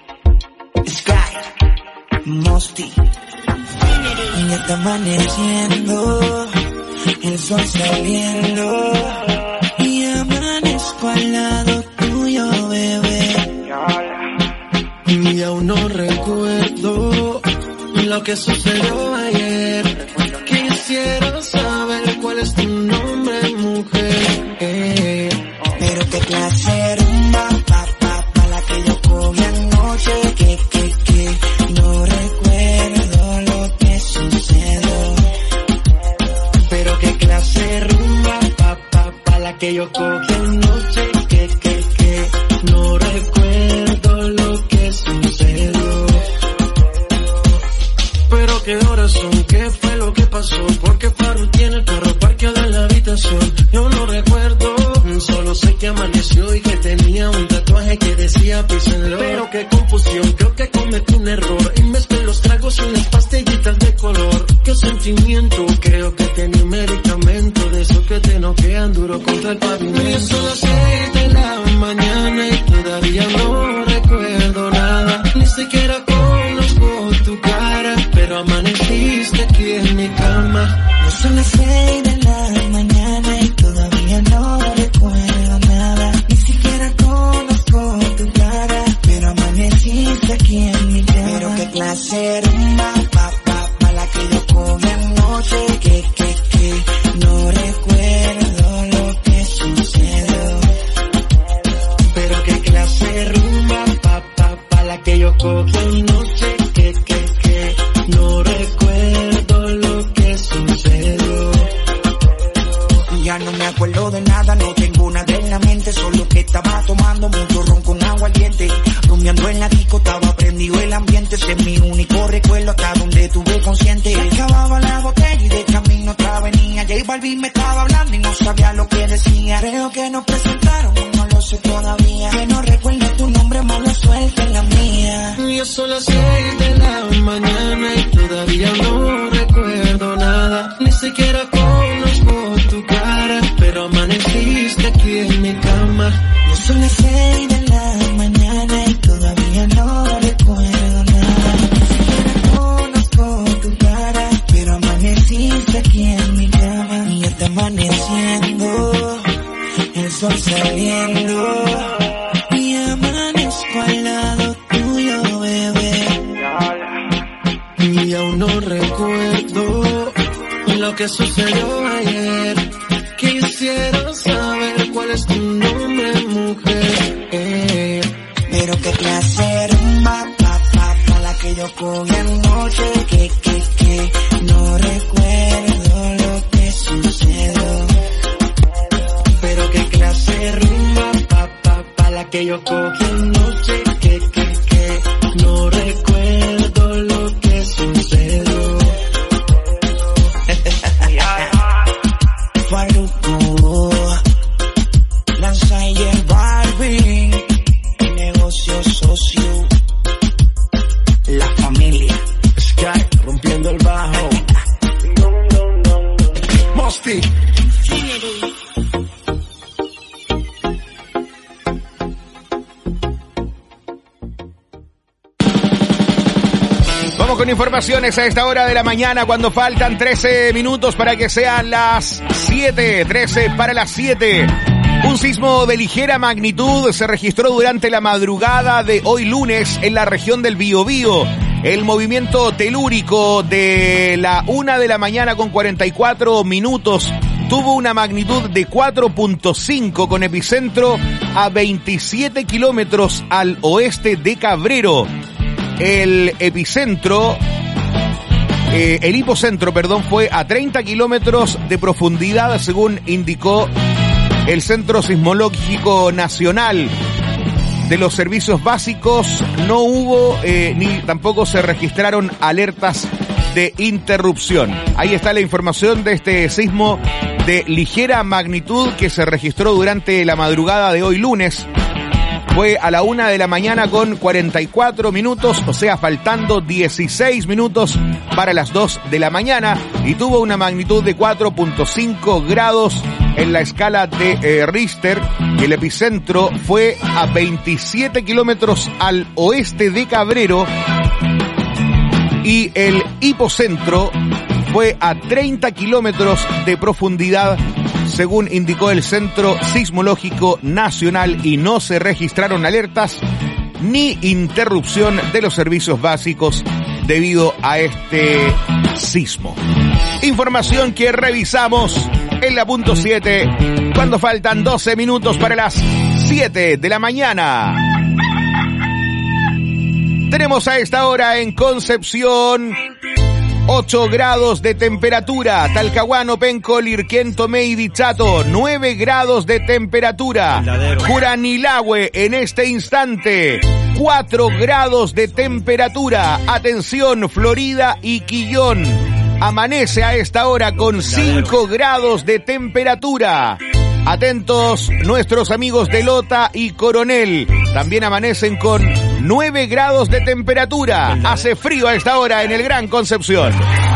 Sky, Mosty. Ya está amaneciendo, el sol saliendo, y amanezco al lado tuyo, bebé. Y aún no recuerdo lo que sucedió ayer. Quisiera saber cuál es tu nombre, mujer. Eh. Pero qué clase rumba, pa, pa, pa, la que yo cogí anoche. Que, que, que, no recuerdo lo que sucedió. Pero qué clase rumba, pa, pa, pa, la que yo cogí anoche. Que, que, que, no recuerdo lo que sucedió. Pero qué horas son, qué fue lo que pasó. Porque Farru tiene el carro parqueado en la habitación. Yo no recuerdo, solo sé que amaneció y que tenía un tatuaje que decía Peace and Love. Pero qué confusión, creo que cometí un error y mezclé los tragos y las pastillitas de color. Qué sentimiento, creo que tenía un medicamento de esos que te noquean duro contra el pavimento. Y son las seis de la mañana y todavía no recuerdo nada. Ni siquiera conozco tu cara, pero amaneciste aquí en mi cama. No son las seis de la mañana y todavía no recuerdo nada. Ni siquiera conozco tu cara, pero amaneciste aquí en mi cama. Pero qué clase rumba, pa, pa, pa, la que yo cogí anoche. Que, que, que, no recuerdo lo que sucedió. Pero qué clase rumba, pa, pa, pa, la que yo cogí anoche. Que, que, que, no recuerdo lo que sucedió. Ya no me acuerdo de nada, no tengo nada en la mente. Solo que estaba tomando mucho ron con agua al diente. Rumiando en la disco, estaba prendido el ambiente. Ese es mi único recuerdo hasta donde tuve consciente. Se acababa la botella y de camino otra venía. J Balvin me estaba hablando y no sabía lo que decía. Creo que nos presentaron, no lo sé todavía. Que no recuerdo tu nombre, mala suerte en la mía. Ya son las seis de la mañana y todavía no recuerdo nada. Ni siquiera conozco tu cara, pero amaneciste aquí en mi cama. Ya son las seis de la mañana y todavía no recuerdo nada. Ni siquiera conozco tu cara, pero amaneciste aquí en mi cama. Y ya está amaneciendo, el sol saliendo, y amanezco al lado tuyo, bebé. Y aún no recuerdo lo que sucedió ayer. Quisiera saber cuál es tu nombre, mujer. Eh. Pero qué clase rumba, pa, pa, pa, la que yo cogí anoche. Que, que, que, no recuerdo lo que sucedió. Pero qué clase rumba, pa, pa, pa, la que yo cogí anoche. Que, que, que, no recuerdo lo que sucedió. Farruko, Lanzai, J Balvin, el negocio socio, La Familia, Sky, rompiendo el bajo. Mosty. Vamos con informaciones a esta hora de la mañana cuando faltan trece minutos para que sean las siete, trece para las siete. Un sismo de ligera magnitud se registró durante la madrugada de hoy lunes en la región del Biobío. El movimiento telúrico de la una de la mañana con cuarenta y cuatro minutos tuvo una magnitud de cuatro punto cinco con epicentro a veintisiete kilómetros al oeste de Cabrero. El epicentro, eh, el hipocentro, perdón, fue a treinta kilómetros de profundidad, según indicó el Centro Sismológico Nacional. De los servicios básicos no hubo eh, ni tampoco se registraron alertas de interrupción. Ahí está la información de este sismo de ligera magnitud que se registró durante la madrugada de hoy lunes. Fue a la una de la mañana con cuarenta y cuatro minutos, o sea, faltando dieciséis minutos para las dos de la mañana, y tuvo una magnitud de cuatro punto cinco grados en la escala de eh, Richter. El epicentro fue a veintisiete kilómetros al oeste de Cabrero y el hipocentro fue a treinta kilómetros de profundidad, según indicó el Centro Sismológico Nacional, y no se registraron alertas ni interrupción de los servicios básicos debido a este sismo. Información que revisamos en la punto siete, cuando faltan doce minutos para las siete de la mañana. Tenemos a esta hora en Concepción ocho grados de temperatura, Talcahuano, Penco, Lirquén, Tomé y Dichato, nueve grados de temperatura, Curanilahue en este instante, cuatro grados de temperatura, atención, Florida y Quillón, amanece a esta hora con cinco grados de temperatura. Atentos nuestros amigos de Lota y Coronel, también amanecen con nueve grados de temperatura. Hace frío a esta hora en el Gran Concepción.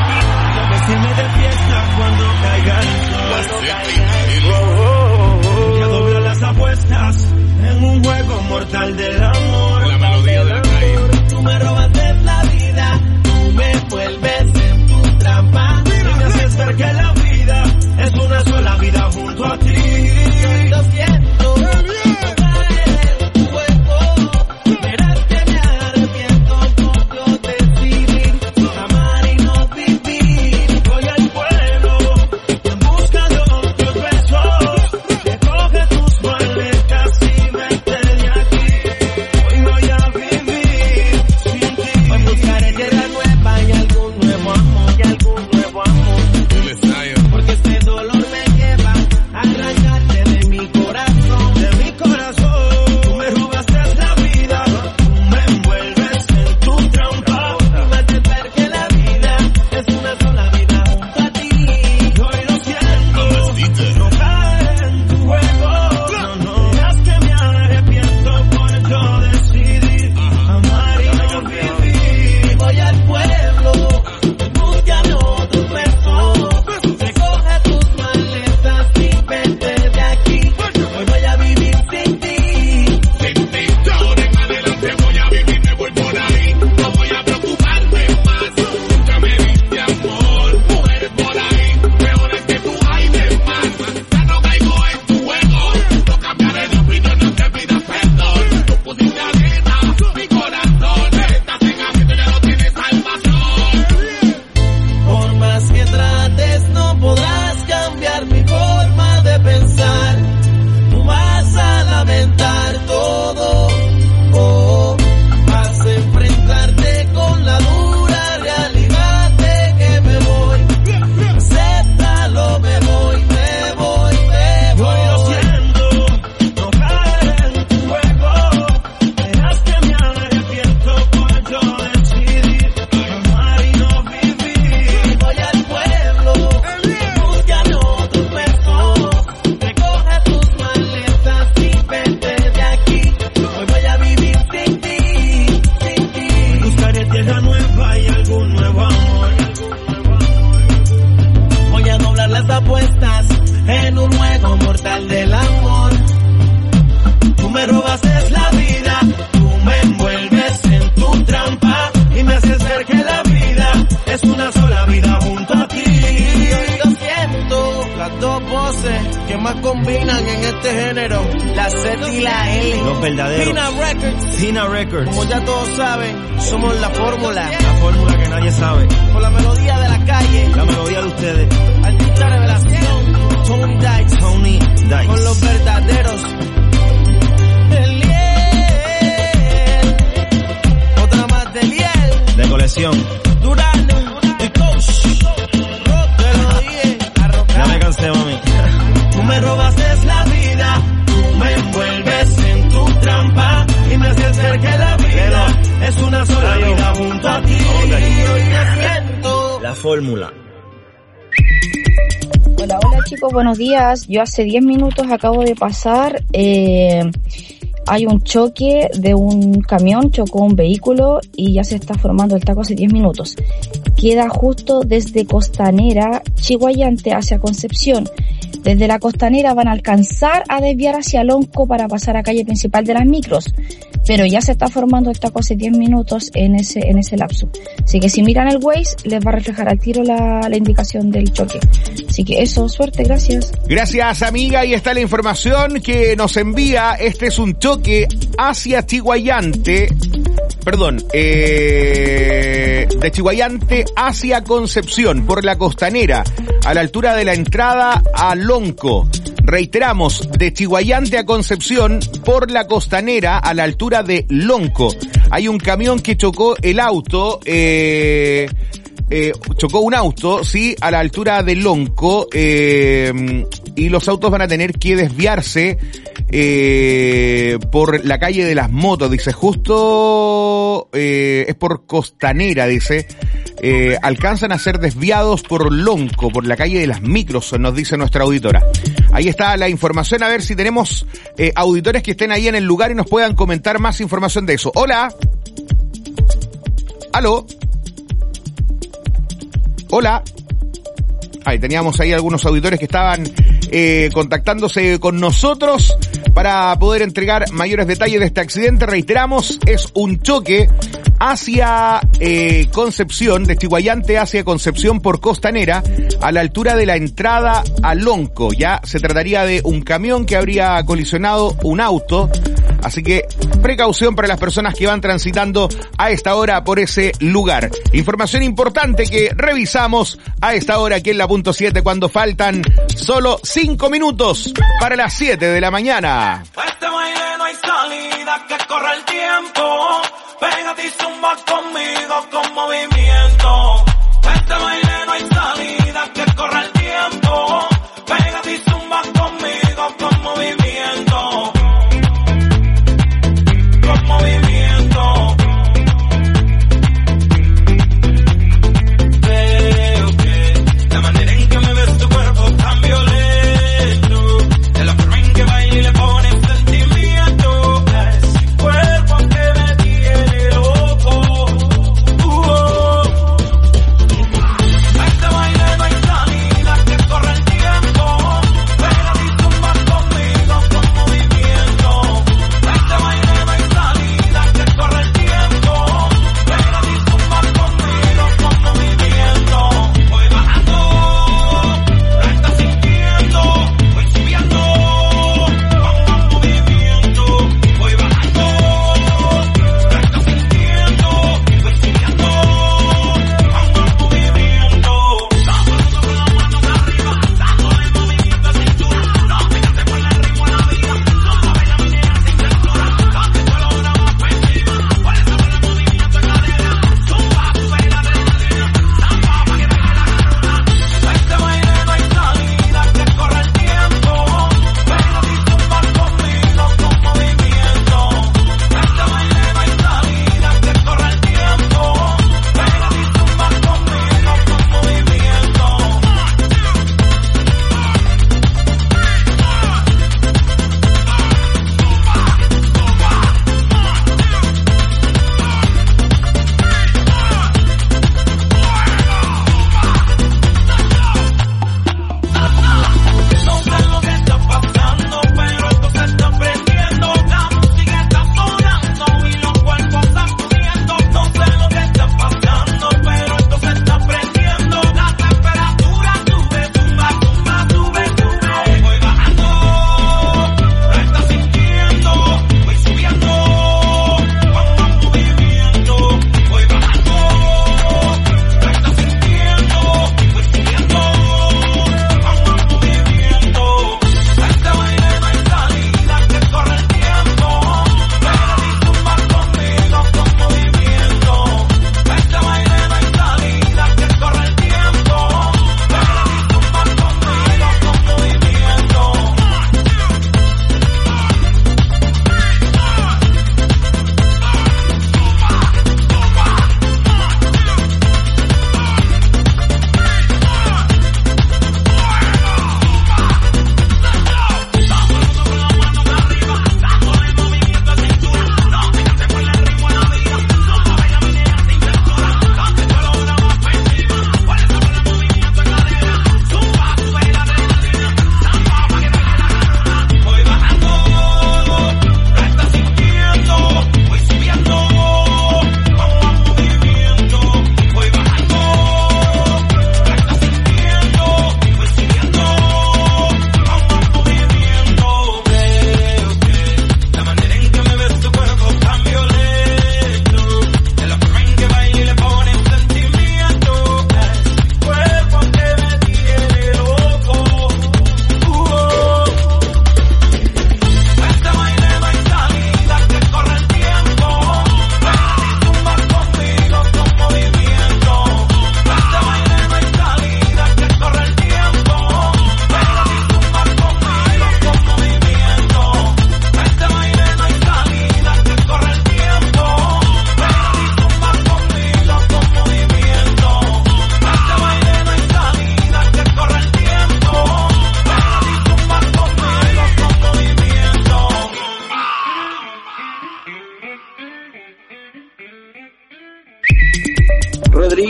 Ya dobló las apuestas en un juego mortal del amor. La melodía de la calle. Tú me robaste la vida, tú me vuelves en tu trampa. Y me haces ver que la vida es una sola vida junto a ti. Lo siento, no caer en tu juego. Verás que me arrepiento por yo decidir amar y no vivir. Voy al pueblo en busca de otros besos. Recoge tus maletas y vete de aquí. Hoy voy a vivir sin ti. Hoy buscaré tierra nueva y algún nuevo amor, y algún nuevo amor. Porque este dolor me lleva a arrancarte de mi corazón, de mi corazón. Tú me robaste la vida, tú me envuelves en tu trampa. Tú me haces ver que la vida es una sola vida junto a ti. Y hoy lo siento, no caer en tu juego. No, no, digas que me arrepiento por yo decidir amar y no vivir. Voy al pueblo, buscan otros besos. Recoge tus maletas y vete de aquí. Hoy voy a vivir sin ti. Sin ti, de ahora en adelante voy a vivir, me voy por ahí. No voy a preocuparme más. Nunca me diste amor, mujeres por ahí. Peores que tú hay de más. Ya no caigo en tu juego. No cambiaré de opinión, no te pidas perdón. Tú pusiste arena, mi corazón. Estás en aprieto, ya no tienes salvación. Por más que trates, no podrás cambiar mi forma de pensar. Tú vas a lamentar todo. Oh, vas a enfrentarte con la dura realidad de que me voy. Acéptalo, me voy, me voy, me voy. Hoy lo siento, no caer en tu juego. Verás que me arrepiento por yo decidir amar y no vivir. Voy al pueblo, buscan otros besos. Recoge tus maletas y vete de aquí. Hoy voy a vivir sin ti, sin ti. Buscaré tierra nueva y algún nuevo amor. Voy a doblar las apuestas en un juego mortal del amor. Tú me robaste la vida, tú me envuelves en tu trampa y me haces ver que la vida es una sola vida junto a ti. Lo siento, las dos voces que más combinan en este género, la Z y la L. Los verdaderos. Fina Records. Fina Records. Como ya todos saben, somos la fórmula. La fórmula que nadie sabe. Con la melodía de la calle, La melodía de ustedes. artista revelación. Tony Dice, Tony Dice, con los verdaderos. Eliel, otra más de Eliel, de colección. Durano y Coach, te lo dije, ya me cansé, mami. Tú me robas es la vida, tú me envuelves en tu trampa y me haces ver que la vida es una sola vida junto a ti. Y hoy me siento la fórmula. Hola, hola chicos, buenos días. Yo hace diez minutos acabo de pasar, eh, hay un choque de un camión, chocó un vehículo y ya se está formando el taco hace diez minutos. Queda justo desde Costanera, Chiguayante hacia Concepción. Desde la Costanera van a alcanzar a desviar hacia Lonco para pasar a calle principal de las micros, pero ya se está formando el taco hace diez minutos en ese en ese lapso. Así que si miran el Waze, les va a reflejar al tiro la, la indicación del choque. Así que eso, suerte, gracias. Gracias, amiga, y está la información que nos envía. Este es un choque hacia Chiguayante, perdón, eh, de Chiguayante hacia Concepción, por la Costanera, a la altura de la entrada a Lonco. Reiteramos, de Chiguayante a Concepción, por la Costanera, a la altura de Lonco. Hay un camión que chocó el auto, eh, eh, chocó un auto, sí, a la altura de Lonco, eh, y los autos van a tener que desviarse eh, por la calle de las motos, dice, justo, eh, es por Costanera, dice. Eh, alcanzan a ser desviados por Lonco, por la calle de las micros, nos dice nuestra auditora. Ahí está la información, a ver si tenemos eh, auditores que estén ahí en el lugar y nos puedan comentar más información de eso. Hola. ¿Aló? Hola. Ahí teníamos ahí algunos auditores que estaban eh, contactándose con nosotros para poder entregar mayores detalles de este accidente. Reiteramos, es un choque hacia eh, Concepción, de Chiguayante hacia Concepción por Costanera, a la altura de la entrada a Lonco. Ya se trataría de un camión que habría colisionado un auto, así que precaución para las personas que van transitando a esta hora por ese lugar. Información importante que revisamos a esta hora aquí en la punto siete, cuando faltan solo cinco minutos para las siete de la mañana. Este baile no hay salida, que corre el tiempo. Pégate y zumba conmigo con movimiento. Este baile no hay salida, que corre el tiempo. Pégate y zumba conmigo con movimiento. Con movimiento. Veo que la manera en que me ves tu cuerpo tan violento, de la forma en que baila y le pones sentimiento, es cuerpo que me tiene loco. Uh -oh.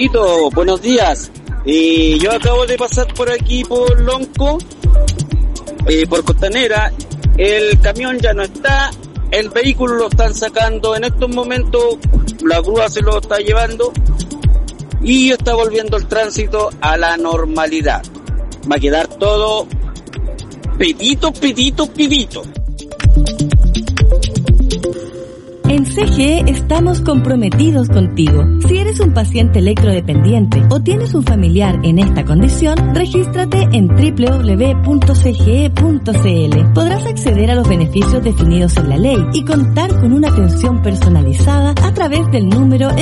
Dieguito, buenos días. Eh, yo acabo de pasar por aquí por Lonco, eh, por Costanera. El camión ya no está, el vehículo lo están sacando en estos momentos, la grúa se lo está llevando y está volviendo el tránsito a la normalidad. Va a quedar todo pedito, pedito, pedito. En C G E estamos comprometidos contigo. Si eres un paciente electrodependiente o tienes un familiar en esta condición, regístrate en doble u doble u doble u punto c g e punto c l. Podrás acceder a los beneficios definidos en la ley y contar con una atención personalizada a través del número